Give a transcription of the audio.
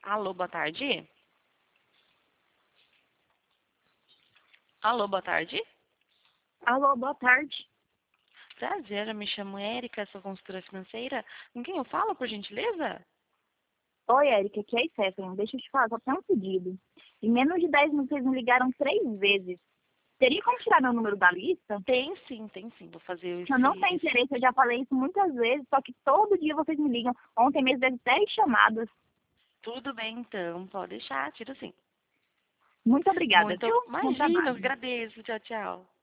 Alô, boa tarde? Alô, boa tarde? Alô, boa tarde. Prazer, eu me chamo Érica, sou consultora financeira. Com quem eu falo, por gentileza? Oi, Érica, aqui é a Stephanie. Deixa eu te falar, só tem um pedido. Em menos de 10 minutos vocês me ligaram 3 vezes. Teria como tirar meu número da lista? Tem sim. Vou fazer Eu não tenho esse... interesse, eu já falei isso muitas vezes, só que todo dia vocês me ligam. Ontem mesmo teve 10 chamadas. Tudo bem, então. Pode deixar, tiro sim. Muito obrigada, Muito, viu? Bom imagina, eu trabalho. agradeço. Tchau, tchau.